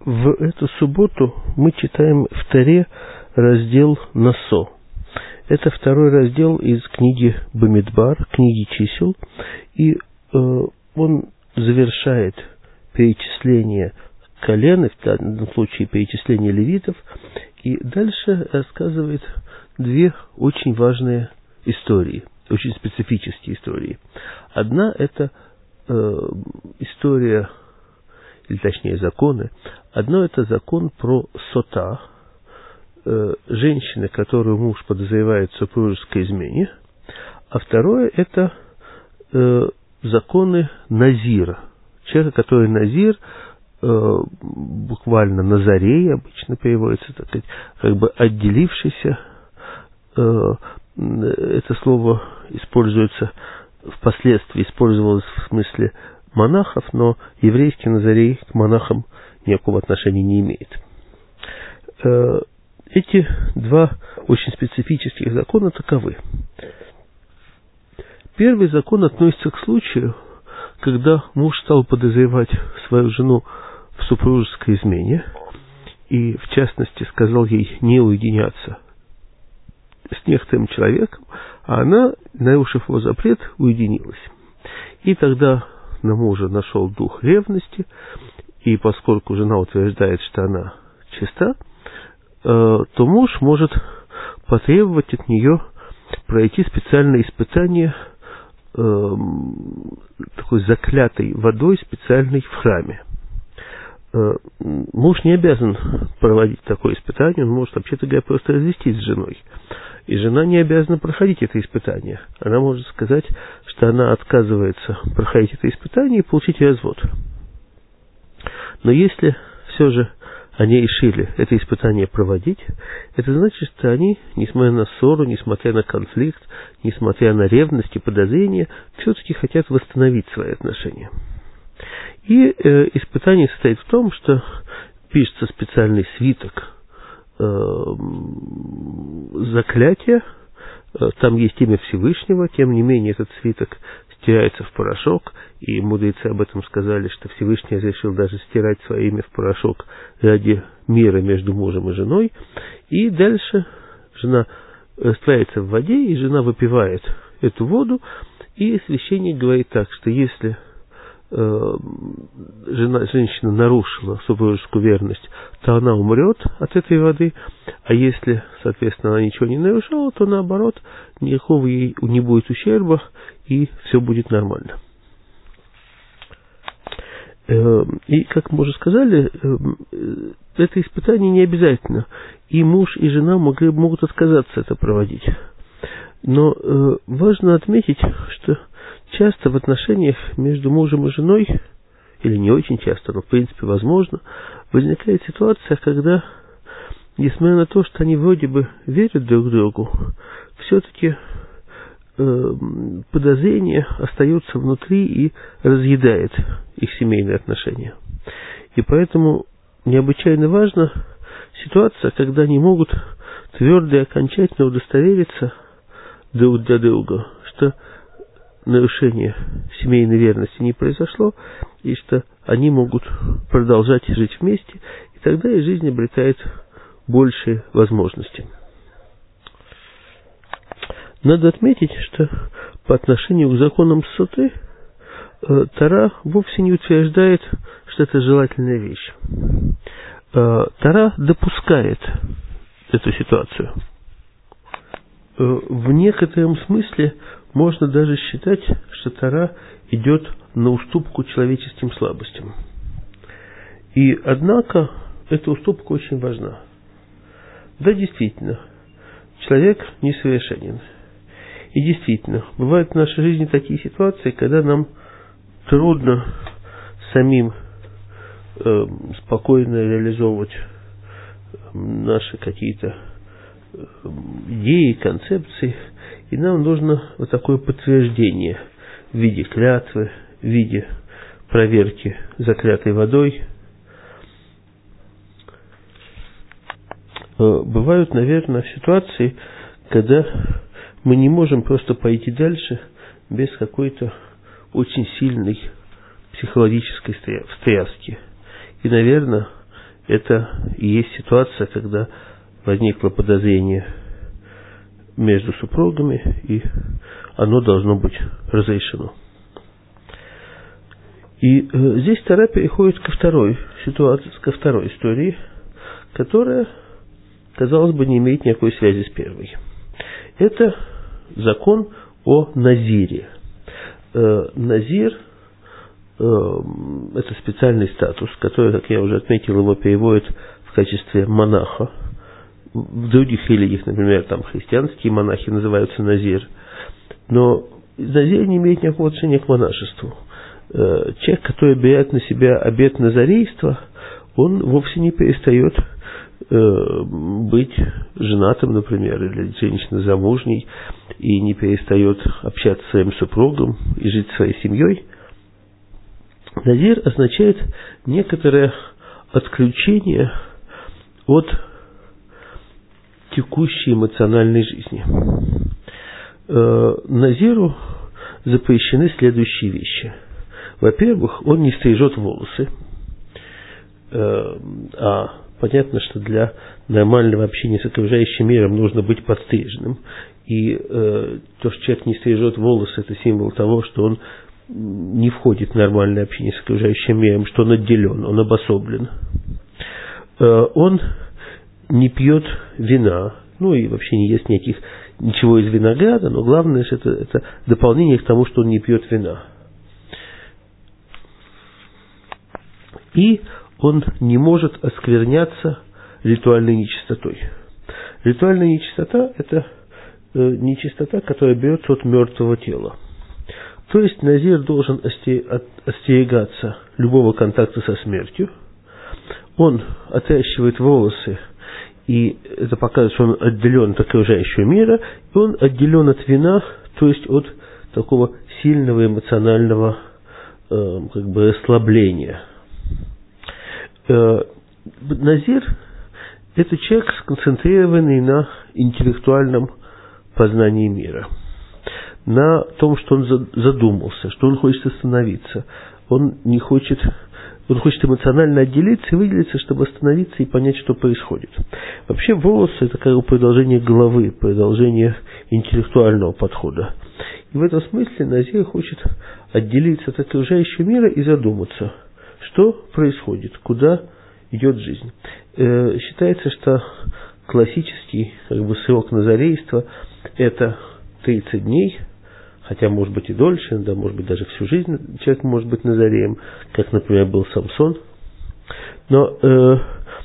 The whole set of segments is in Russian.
В эту субботу мы читаем в Торе раздел Насо. Это второй раздел из книги Бамидбар, книги чисел, и он завершает перечисление колен, в данном случае перечисление левитов, и дальше рассказывает две очень важные истории, очень специфические истории. Одна – это история, или точнее законы. Одно – это закон про сота, женщины, которую муж подозревает в супружеской измене, а второе – это законы назира, человека, который назир, буквально назарей обычно переводится, так сказать, как бы отделившийся. Это слово используется впоследствии, использовалось в смысле монахов, но еврейский назарей к монахам никакого отношения не имеет. Эти два очень специфических закона таковы. Первый закон относится к случаю, когда муж стал подозревать свою жену в супружеской измене и, в частности, сказал ей не уединяться с некоторым человеком, а она, нарушив его запрет, уединилась. И тогда на мужа нашел дух ревности, и поскольку жена утверждает, что она чиста, то муж может потребовать от нее пройти специальное испытание такой заклятой водой, специальной в храме. Муж не обязан проводить такое испытание, он может, вообще-то говоря, просто развестись с женой. И жена не обязана проходить это испытание. Она может сказать, что она отказывается проходить это испытание и получить развод. Но если все же они решили это испытание проводить, это значит, что они, несмотря на ссору, несмотря на конфликт, несмотря на ревность и подозрения, все-таки хотят восстановить свои отношения. И испытание состоит в том, что пишется специальный свиток заклятия, там есть имя Всевышнего, тем не менее этот свиток стирается в порошок, и мудрецы об этом сказали, что Всевышний решил даже стирать свое имя в порошок ради мира между мужем и женой, и дальше жена растворяется в воде, и жена выпивает эту воду, и священник говорит так, что если женщина нарушила супружескую верность, то она умрет от этой воды, а если, соответственно, она ничего не нарушала, то наоборот, никакого ей не будет ущерба, и все будет нормально. И, как мы уже сказали, это испытание не обязательно, и муж, и жена могут отказаться это проводить. Но важно отметить, что часто в отношениях между мужем и женой, или не очень часто, но в принципе возможно, возникает ситуация, когда, несмотря на то, что они вроде бы верят друг другу, все-таки подозрение остается внутри и разъедает их семейные отношения. И поэтому необычайно важна ситуация, когда они могут твердо и окончательно удостовериться друг для друга, что нарушение семейной верности не произошло, и что они могут продолжать жить вместе, и тогда их жизнь обретает большие возможности. Надо отметить, что по отношению к законам соты Тора вовсе не утверждает, что это желательная вещь. Тора допускает эту ситуацию. В некотором смысле можно даже считать, что Тора идет на уступку человеческим слабостям. И, однако, эта уступка очень важна. Да, действительно, человек несовершенен. И действительно, бывают в нашей жизни такие ситуации, когда нам трудно самим спокойно реализовывать наши какие-то идеи, концепции, и нам нужно вот такое подтверждение в виде клятвы, в виде проверки заклятой водой. Бывают, наверное, ситуации, когда мы не можем просто пойти дальше без какой-то очень сильной психологической встряски. И, наверное, это и есть ситуация, когда возникло подозрение между супругами, и оно должно быть разрешено. И здесь Тора переходит ко второй ситуации, ко второй истории, которая, казалось бы, не имеет никакой связи с первой. Это закон о назире. Назир – это специальный статус, который, как я уже отметил, его переводят в качестве монаха. В других религиях, например, там христианские монахи называются назир. Но назир не имеет никакого отношения к монашеству. Человек, который берет на себя обет назарейства, он вовсе не перестает быть женатым, например, или женщиной замужней, и не перестает общаться с своим супругом и жить своей семьей. Назир означает некоторое отключение от текущей эмоциональной жизни. Назиру запрещены следующие вещи. Во-первых, он не стрижет волосы, а понятно, что для нормального общения с окружающим миром нужно быть подстриженным. И то, что человек не стрижет волосы, это символ того, что он не входит в нормальное общение с окружающим миром, что он отделен, он обособлен. Он не пьет вина, ну и вообще не ест ничего из винограда, но главное, что это дополнение к тому, что он не пьет вина. И он не может оскверняться ритуальной нечистотой. Ритуальная нечистота – это нечистота, которая берется от мертвого тела. То есть назир должен остерегаться любого контакта со смертью. Он отращивает волосы, и это показывает, что он отделен от окружающего мира, и он отделен от вина, то есть от такого сильного эмоционального расслабления. Назир – это человек, сконцентрированный на интеллектуальном познании мира, на том, что он задумался, что он хочет остановиться. Он хочет эмоционально отделиться и выделиться, чтобы остановиться и понять, что происходит. Вообще волосы – это как бы продолжение головы, продолжение интеллектуального подхода. И в этом смысле назир хочет отделиться от окружающего мира и задуматься, что происходит, куда идет жизнь. Считается, что классический срок назарейства – это 30 дней, хотя может быть и дольше, да, может быть даже всю жизнь человек может быть назареем, как, например, был Самсон. Но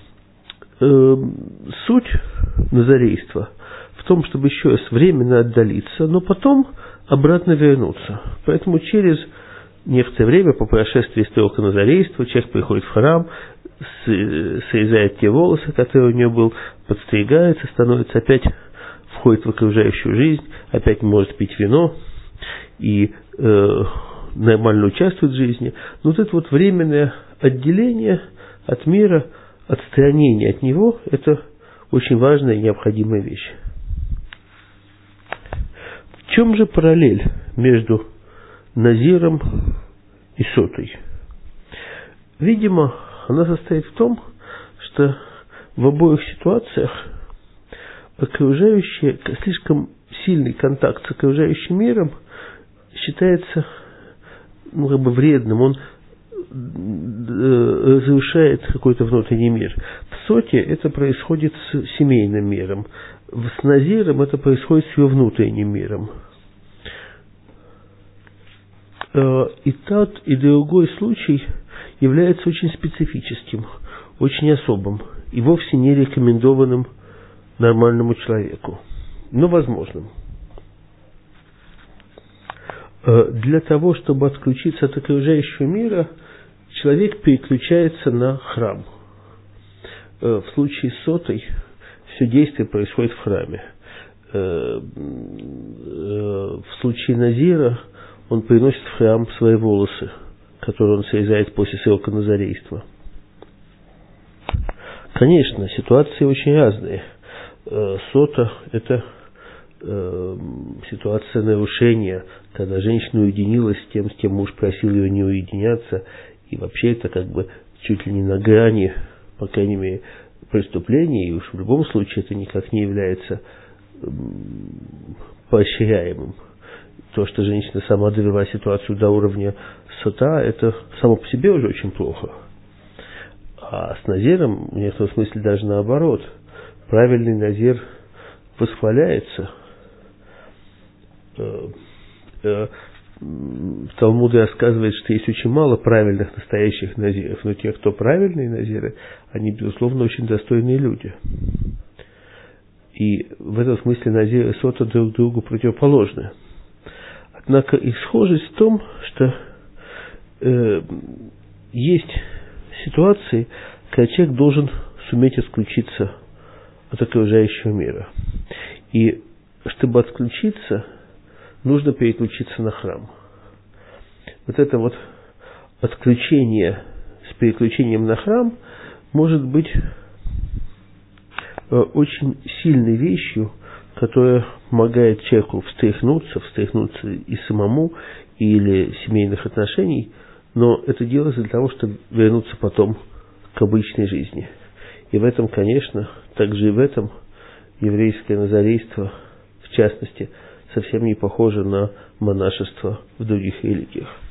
суть назарейства в том, чтобы еще раз временно отдалиться, но потом обратно вернуться. Поэтому через некоторое время, по прошествии срока назарейства, человек приходит в храм, срезает те волосы, которые у него был, подстригается, становится опять, входит в окружающую жизнь, опять может пить вино и нормально участвует в жизни. Но вот это вот временное отделение от мира, отстранение от него, это очень важная и необходимая вещь. В чем же параллель между назиром и сотой? Видимо, она состоит в том, что в обоих ситуациях слишком сильный контакт с окружающим миром считается вредным, он разрушает какой-то внутренний мир. В соте это происходит с семейным миром, с назиром это происходит с его внутренним миром. И тот, и другой случай является очень специфическим, очень особым и вовсе не рекомендованным нормальному человеку, но возможным. Для того, чтобы отключиться от окружающего мира, человек переключается на храм. В случае с сотой все действие происходит в храме. В случае назира он приносит в храм свои волосы, которые он срезает после срока назарейства. Конечно, ситуации очень разные. Сота – это ситуация нарушения, когда женщина уединилась с кем муж просил ее не уединяться, и вообще это чуть ли не на грани по крайней мере, преступление, и уж в любом случае это никак не является поощряемым. То, что женщина сама довела ситуацию до уровня сота, это само по себе уже очень плохо. А с назиром, в некотором смысле, даже наоборот. Правильный назир восхваляется. В Талмуде рассказывает, что есть очень мало правильных настоящих назиров, но те, кто правильные назиры, они, безусловно, очень достойные люди. И в этом смысле назир и сота друг другу противоположны. Однако их схожесть в том, что есть ситуации, когда человек должен суметь отключиться от окружающего мира. И чтобы отключиться, нужно переключиться на храм. Вот это вот отключение с переключением на храм может быть очень сильной вещью, которая помогает человеку встряхнуться и самому, или семейных отношений, но это делается для того, чтобы вернуться потом к обычной жизни. И в этом, конечно, также и в этом еврейское назарейство, в частности, совсем не похоже на монашество в других религиях.